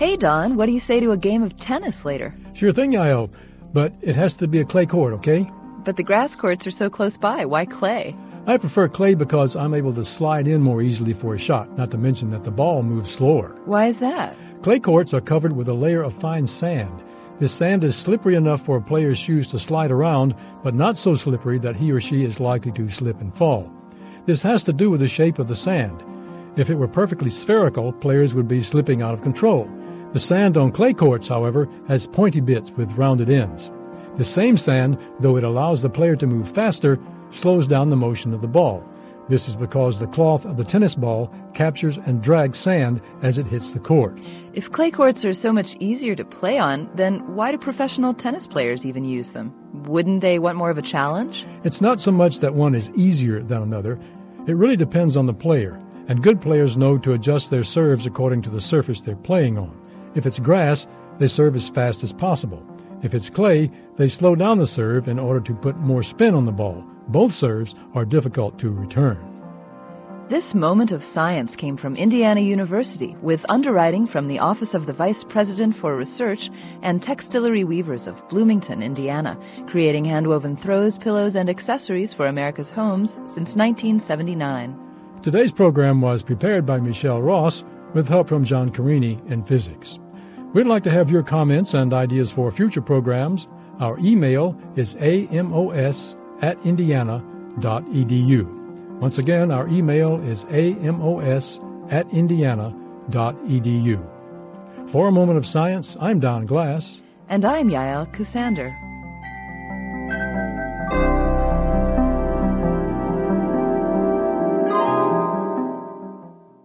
Hey, Don, what do you say to a game of tennis later? Sure thing, Yael. But it has to be a clay court, okay? But the grass courts are so close by. Why clay? I prefer clay because I'm able to slide in more easily for a shot, not to mention that the ball moves slower. Why is that? Clay courts are covered with a layer of fine sand. This sand is slippery enough for a player's shoes to slide around, but not so slippery that he or she is likely to slip and fall. This has to do with the shape of the sand. If it were perfectly spherical, players would be slipping out of control. The sand on clay courts, however, has pointy bits with rounded ends. The same sand, though it allows the player to move faster, slows down the motion of the ball. This is because the cloth of the tennis ball captures and drags sand as it hits the court. If clay courts are so much easier to play on, then why do professional tennis players even use them? Wouldn't they want more of a challenge? It's not so much that one is easier than another. It really depends on the player, and good players know to adjust their serves according to the surface they're playing on. If it's grass, they serve as fast as possible. If it's clay, they slow down the serve in order to put more spin on the ball. Both serves are difficult to return. This moment of science came from Indiana University with underwriting from the Office of the Vice President for Research and Textillery Weavers of Bloomington, Indiana, creating hand-woven throws, pillows, and accessories for America's homes since 1979. Today's program was prepared by Michelle Ross with help from John Carini in physics. We'd like to have your comments and ideas for future programs. Our email is amos@indiana.edu. Once again, our email is amos@indiana.edu. For A Moment of Science, I'm Don Glass. And I'm Yael Cassander.